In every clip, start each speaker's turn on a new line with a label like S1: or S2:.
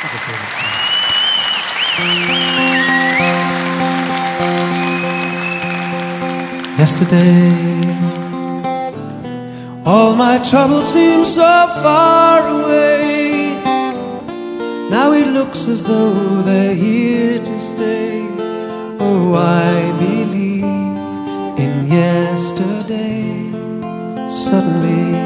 S1: That's a favorite song. Yesterday, all my troubles seem so far away. Now it looks as though they're here to stay. Oh, I believe in yesterday. Suddenly,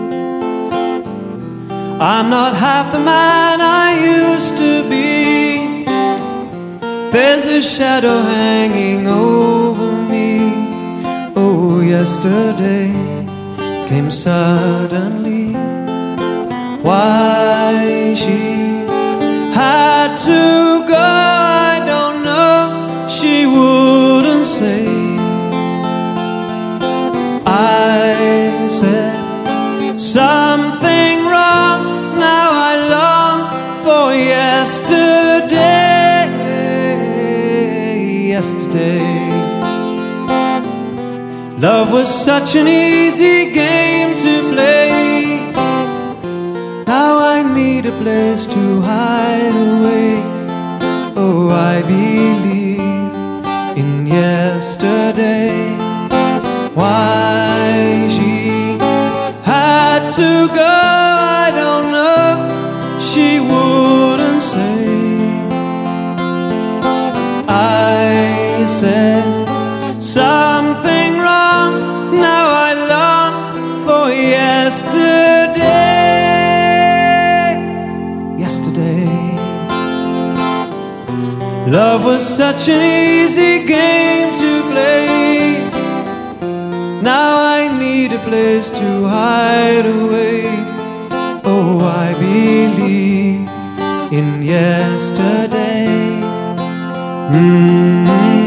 S1: I'm not half the man I used to be. There's a shadow hanging over me. Oh, yesterday came suddenly. Why she had to go, I don't know. She wouldn't say. I said something wrong. Now I long for yesterday. Yesterday, love was such an easy game to play. Now I need a place to hide away. Oh, I believe in yesterday. Why she had to go, I don't know. She wouldn't say. I said something wrong. Now I long for yesterday. Yesterday, love was such an easy game to play. Now I need a place to hide away. Oh, I believe in yesterday.